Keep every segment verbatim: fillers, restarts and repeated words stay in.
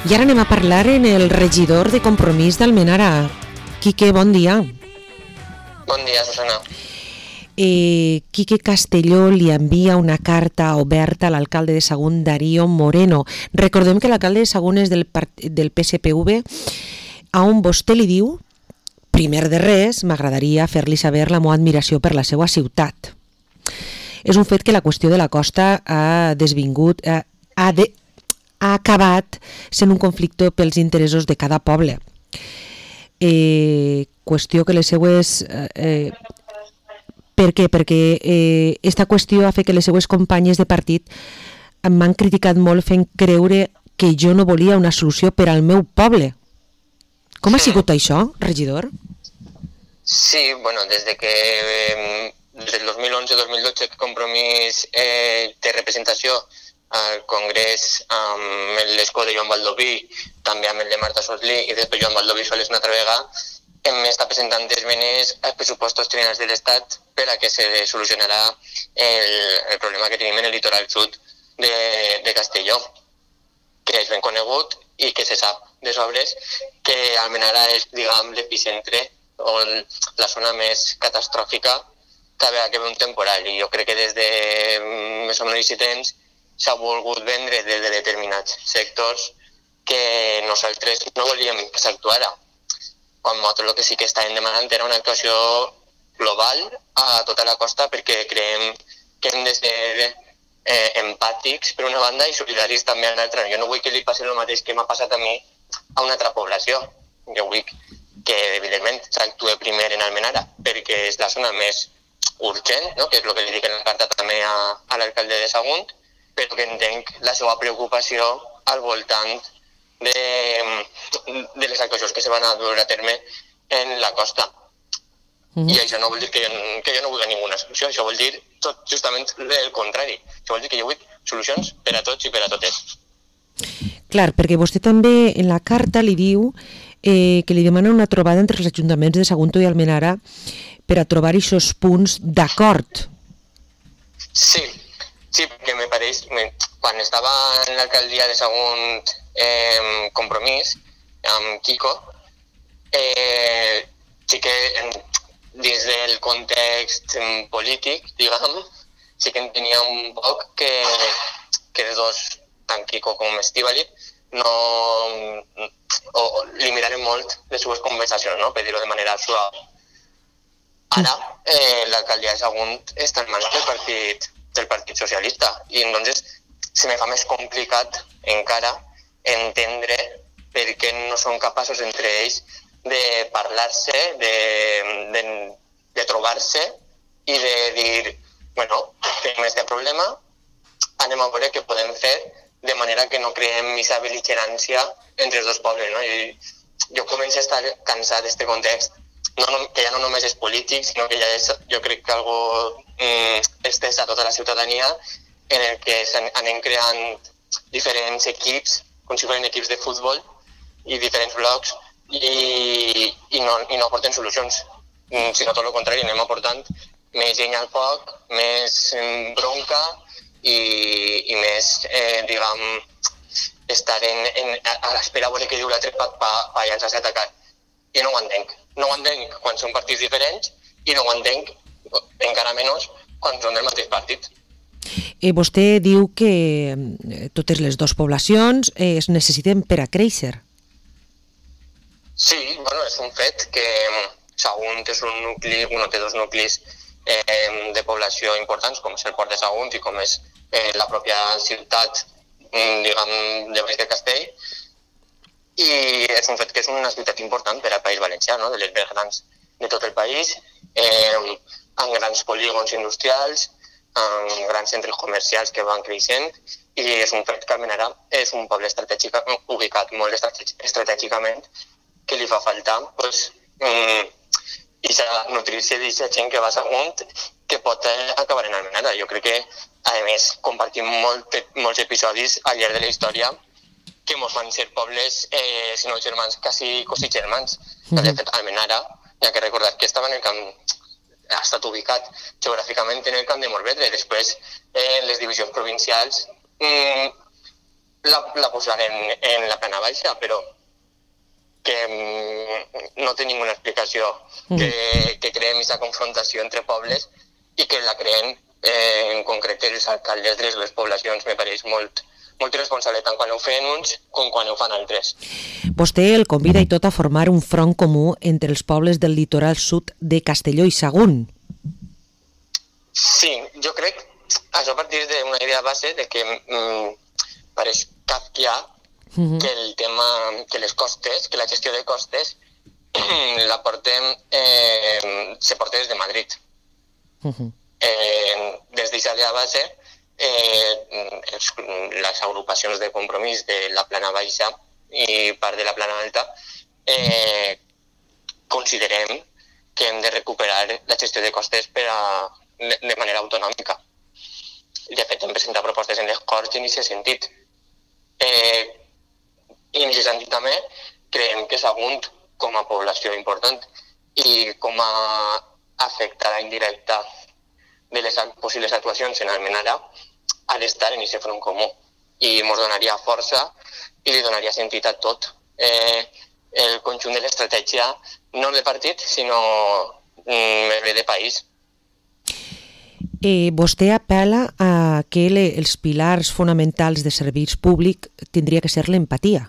I ara anem a parlar en el regidor de Compromís d'Almenara. Quique, bon dia. Bon dia, Susana. Eh, Quique Castelló li envia una carta oberta a l'alcalde de Sagunt, Darío Moreno. Recordem que l'alcalde de Sagunt és del, del P S P V, a on vostè li diu: primer de res, m'agradaria fer-li saber la meva admiració per la seva ciutat. És un fet que la qüestió de la costa ha desvingut, ha, ha, de, ha acabat sent un conflicte pels interessos de cada poble. Eh, qüestió que les seues... Eh, per què? Perquè eh, esta qüestió ha fet que les seues companyes de partit m'han criticat molt fent creure que jo no volia una solució per al meu poble. Com ha sigut això, regidor? Sí, bueno, des de que eh, des del dos mil onze dos mil dotze que Compromís eh, té representació al Congrés amb l'escó de Joan Baldoví, també amb el de Marta Soslí i després Joan Baldoví sols una altra vegada, hem estat presentant esmenes als pressupostos generals de l'Estat per a que se solucionarà el, el problema que tenim en el litoral sud de, de Castelló, que és ben conegut i que se sap de sobres que Almenara és, diguem, l'epicentre o la zona més catastròfica cada que ve un temporal. I jo crec que des de més o menys temps s'ha volgut vendre des de determinats sectors que nosaltres no volíem que s'actuara. Quan nosaltres el que sí que estàvem demanant era una actuació global a tota la costa, perquè creiem que hem de ser eh, empàtics per una banda i solidaris també a l'altra. Jo no vull que li passi el mateix que m'ha passat a mi a una altra població. Jo vull que, evidentment, s'actue primer en Almenara, perquè és la zona més urgent, no? Que és el que li dic en la carta també a, a l'alcalde de Sagunt, però que entenc la seva preocupació al voltant de, de les actuacions que se van a dur a terme en la costa. Mm-hmm. I això no vol dir que jo, que jo no vulgui ninguna solució, això vol dir tot justament el contrari. Això vol dir que jo vull solucions per a tots i per a totes. Clar, perquè vostè també en la carta li diu eh, que li demana una trobada entre els ajuntaments de Sagunto i Almenara per a trobar aquests punts d'acord. Sí, sí, perquè me pareix, me, quan estava en l'alcaldia de Sagunt eh, Compromís, amb Quico, eh, sí que en, dins del context polític, diguem, sí que en tenia un poc que, que els dos, tant Quico com Estíbaliz, no, o, li miraren molt les seves conversacions, no? Per dir-ho de manera suau. Ara, eh, l'alcaldia de Sagunt està en mans del partit, del Partit Socialista i entonces se me fa més complicat encara entendre per què no són capaços entre ells de parlar-se, de, de, de trobar-se i de dir, bueno, tenim aquest problema, anem a veure què podem fer de manera que no creem aquesta bel·ligerància entre els dos pobles, no? I jo començo a estar cansat d'aquest context, no, no, que ja no només és polític, sinó que ja és, jo crec que algo mm, estès a tota la ciutadania en el que anem creant diferents equips, com si foren equips de futbol i diferents blocs i, i, no, i no aporten solucions, mm, sinó tot el contrari, anem aportant més llenya al foc, més bronca i, i més, eh, diguem, estar en, en, a l'espera a veure què diu l'altre per pa, pa llançar-se a atacar. I no ho entenc. No ho entenc quan són partits diferents i no ho entenc encara menys quan són del mateix partit. Eh, vostè diu que eh, totes les dues poblacions eh, es necessiten per a créixer. Sí, bueno, és un fet que Sagunt és un nucli, uno té dos nuclis eh, de població importants, com és el Port de Sagunt i com és eh, la pròpia ciutat, diguem, de Baix de Castell, i és un fet que és una ciutat important per al País Valencià, no? De les més grans de tot el país, eh, amb grans polígons industrials, amb grans centres comercials que van creixent, i és un fet que Almenara és un poble estratègic, ubicat molt estratègicament, que li fa faltar pues, um, i nutrir-se d'aquesta gent que va a Sagunt que pot acabar en Almenara. Jo crec que, a més, compartim molt, molts episodis al llarg de la història que ens van ser pobles, eh, si no germans, quasi, quasi germans. Mm-hmm. De fet, Almenara, hi ha que recordar que estava en el camp, ha estat ubicat geogràficament en el camp de Morvedre. Després, eh, les divisions provincials, mm, la, la posarem en la plana baixa, però que no té ninguna explicació que, que creem aquesta confrontació entre pobles i que la creen eh, en concret els alcaldes de les dues poblacions. Me pareix molt, molt irresponsable tant quan ho fan uns com quan ho fan altres. Vostè el convida i tot a formar un front comú entre els pobles del litoral sud de Castelló i Sagunt. Sí, jo crec, això a partir d'una idea base de que mm, pareix kafkià Uh-huh. que el tema, que les costes, que la gestió de costes la portem, eh, se porta des de Madrid. Uh-huh. Eh, des d'aquesta idea base, eh, els, les agrupacions de compromís de la plana baixa i part de la plana alta, eh, considerem que hem de recuperar la gestió de costes per a, de, de manera autonòmica. De fet, hem presentat propostes en les Corts i en aquest sentit. Eh, I en aquest sentit també creiem que Sagunt, com a població important i com a afectada indirecta de les possibles actuacions en Almenara, ha d'estar en aquest front comú. I ens donaria força i li donaria sentit a tot eh, el conjunt de l'estratègia, no de partit, sinó mm, de país. Eh, vostè apel·la a que le, els pilars fonamentals de serveis públics tindria que ser l'empatia.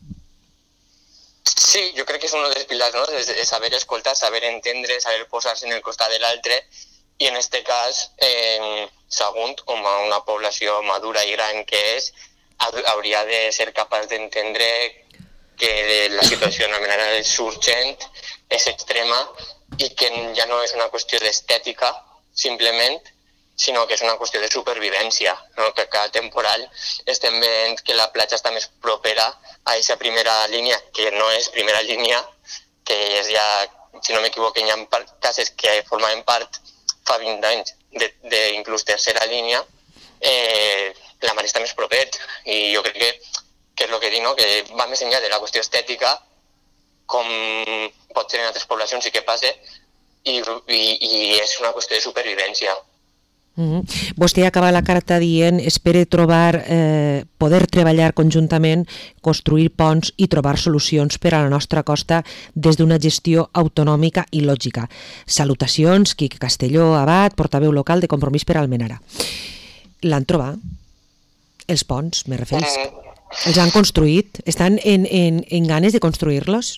Sí, jo crec que és un dels pilars, no? De saber escoltar, saber entendre, saber posar-se en el costat de l'altre, i en aquest cas, eh, Sagunt, com a una població madura i gran que és, hauria de ser capaç d'entendre que la situació en Almenara és urgent, és extrema, i que ja no és una qüestió d'estètica, simplement, sinó que és una qüestió de supervivència, no? Que cada temporal estem veient que la platja està més propera a aquesta primera línia, que no és primera línia, que és ja, si no m'equivoco, hi ha cases que formaven part fa vint anys d'inclús tercera línia, eh, la mar està més propet, i jo crec que, que és el que dic, no? Que va més enllà de la qüestió estètica, com pot ser en altres poblacions i què passa, i, i, i és una qüestió de supervivència. Mm-hmm. Vostè acaba la carta dient espere trobar, eh, poder treballar conjuntament, construir ponts i trobar solucions per a la nostra costa des d'una gestió autonòmica i lògica. Salutacions, Quique Castelló Abad, portaveu local de Compromís per Almenara. L'han trobat? Els ponts, me refereix? Mm. Els han construït? Estan en, en, en ganes de construir-los?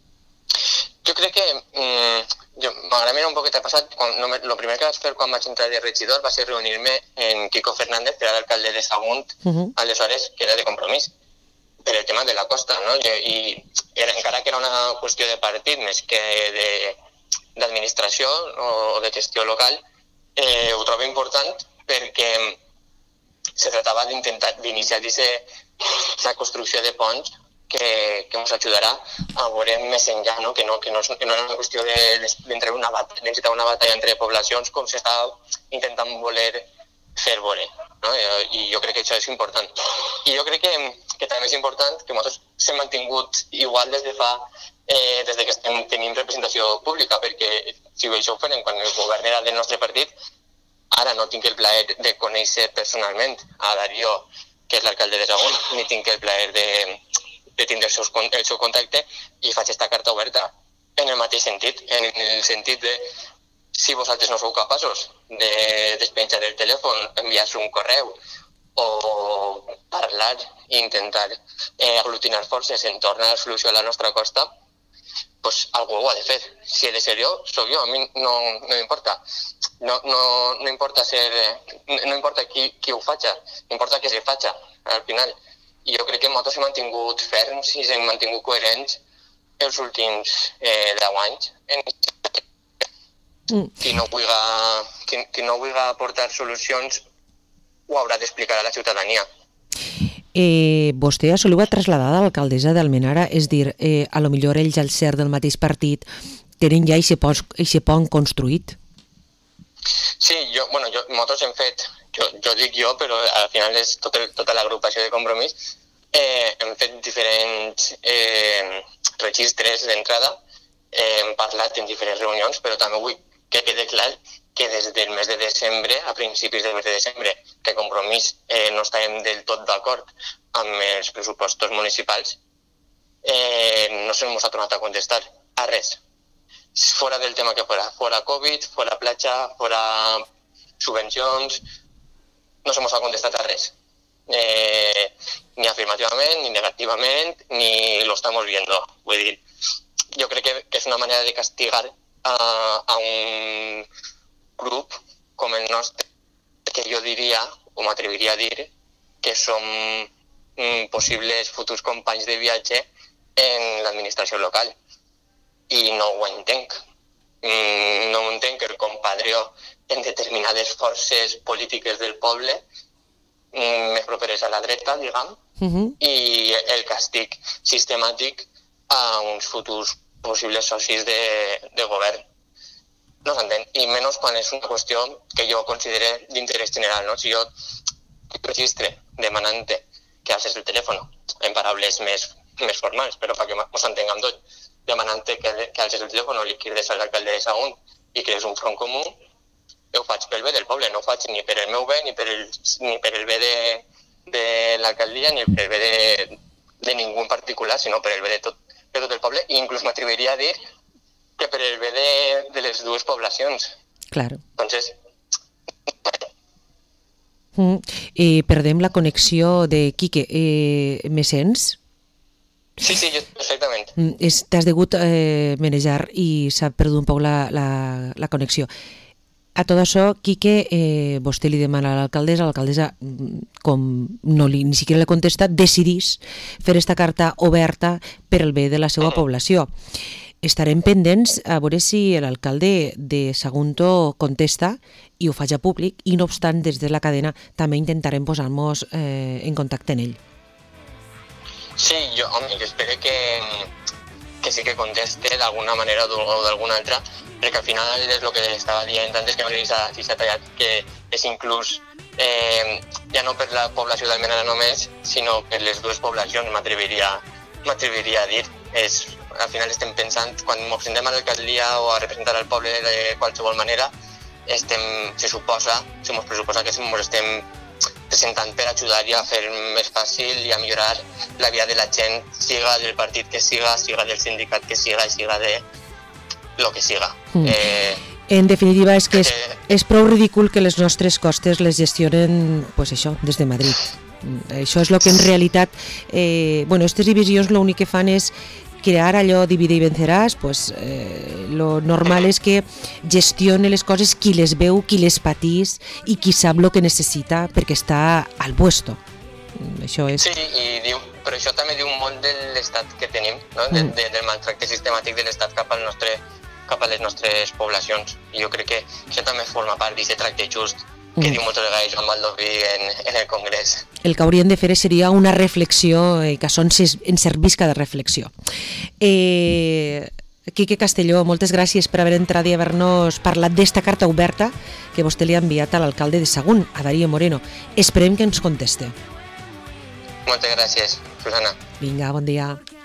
Jo crec que mm, m'agrada un poquet al passat. El primer que vaig fer quan vaig entrar de regidor va ser reunir-me amb Quico Fernández, que era l'alcalde de Sagunt, uh-huh. aleshores, que era de Compromís, per el tema de la costa, no? I era, encara que era una qüestió de partit més que d'administració o de gestió local, eh, ho trobo important perquè se tractava d'intentar d'iniciar aquesta construcció de ponts que, que ens ajudarà a veure més enllà, no? Que, no, que, no, que no era una qüestió d'entrar una batalla, d'encetar una batalla entre poblacions com s'estava intentant voler fer veure, no? I, I jo crec que això és important. I jo crec que, que també és important que nosaltres s'hem mantingut igual des de fa, eh, des de que estem, tenim representació pública, perquè si això ho farem quan el govern era del nostre partit, ara no tinc el plaer de conèixer personalment a Darío, que és l'alcalde de Sagunt, ni tinc el plaer de, de tindre el seu, el seu contacte, i faig aquesta carta oberta en el mateix sentit, en el sentit de si vosaltres no sou capaços de despenjar el telèfon, enviar-se un correu o parlar i intentar eh, aglutinar forces en tornar a la solució a la nostra costa, pues algú ho ha de fer. Si he de ser jo, soc jo, a mi no, no m'importa. No, no, no importa ser, no importa qui, qui ho faci, importa que se faci al final. I jo crec que nosaltres hem mantingut ferms i hem mantingut coherents els últims eh, deu anys. Mm. Qui no vulgui, qui, qui no vulgui aportar solucions ho haurà d'explicar a la ciutadania. Eh, vostè això li va traslladar a l'alcaldessa d'Almenara, és dir, eh, a lo millor ells al ser del mateix partit tenen ja aquest pont construït? Sí, jo, bueno, jo, nosaltres hem fet, jo, jo dic jo, però al final és tot el, tota l'agrupació de Compromís, eh, hem fet diferents eh, registres d'entrada, eh, hem parlat en diferents reunions, però també vull que quede clar que des del mes de desembre, a principis del mes de desembre, que Compromís eh, no estàvem del tot d'acord amb els pressupostos municipals, eh, no se nos ha tornat a contestar a res. Fora del tema que fora, fora Covid, fora platja, fora subvencions, no se nos ha contestat a res. Eh, ni afirmativament, ni negativament, ni lo estamos viendo. Vull dir, jo crec que, que és una manera de castigar a, a un grup com el nostre, que jo diria, o m'atreviria a dir, que som mm, possibles futurs companys de viatge en l'administració local. I no ho entenc. Mm, no ho entenc que el compadrió en determinades forces polítiques del poble, mm, més properes a la dreta, diguem, uh-huh. i el càstig sistemàtic a uns futurs possibles socis de, de govern. No s'entén, i menys quan és una qüestió que jo considero d'interès general, no? Si jo registre demanant que alces el telèfon, en paraules més, més formals, però perquè ens entenguem tot, demanant que, que alces el telèfon o liquides a l'alcalde de Sahagún i crees un front comú, ho faig pel bé del poble, no ho faig ni per el meu bé, ni per el, ni per el bé de, de l'alcaldia, ni per el bé de, de ningú en particular, sinó per el bé de tot, de tot el poble, i inclús m'atreviria a dir que per el bé de, de les dues poblacions. Claro. Entonces... Mm, eh, perdem la connexió de Quique. Eh, me sents? Sí, sí, jo, perfectament. Mm, T'has degut eh, manejar i s'ha perdut un poc la, la, la connexió. A tot això, Quique, eh, vostè li demana a l'alcaldessa, l'alcaldessa, com no li, ni siquiera l'ha contestat, decidís fer esta carta oberta per al bé de la seva uh-huh. població. Estarem pendents a veure si l'alcalde de Sagunto contesta i ho faig a públic, i no obstant, des de la cadena també intentarem posar-nos eh, en contacte amb ell. Sí, jo, home, jo espero que, que sí que conteste d'alguna manera o d'alguna altra, perquè al final és el que estava dient antes, que no sé si s'ha tallat, que és inclús eh, ja no per la població d'Almenara només, sinó per les dues poblacions, m'atreviria m'atreviria a dir. És, al final estem pensant, quan ens presentem a l'alcaldia o a representar al poble de qualsevol manera, estem, se suposa, se ens pressuposa que ens estem presentant per ajudar i a fer més fàcil i a millorar la vida de la gent, siga del partit que siga, siga del sindicat que siga i siga de lo que siga. Mm. Eh, en definitiva, és que és, és prou ridícul que les nostres costes les gestionen, pues això, des de Madrid. Això és el que en realitat, eh, bueno, aquestes divisions l'únic que fan és crear allò divide i venceràs, pues eh, lo normal és que gestione les coses qui les veu, qui les patís i qui sap el que necessita perquè està al puesto. Això és... Sí, i diu, però això també diu molt de l'estat que tenim, no? de, de, del maltracte sistemàtic de l'estat cap al nostre, cap a les nostres poblacions. I jo crec que això també forma part d'aquest tracte just que diu moltes vegades Joan Baldoví en, en el Congrés. El que haurien de fer seria una reflexió, eh, que són en servisca de reflexió. Eh, Quique Castelló, moltes gràcies per haver entrat i haver-nos parlat d'esta carta oberta que vostè li ha enviat a l'alcalde de Sahagún, a Darío Moreno. Esperem que ens conteste. Moltes gràcies, Susana. Vinga, bon dia.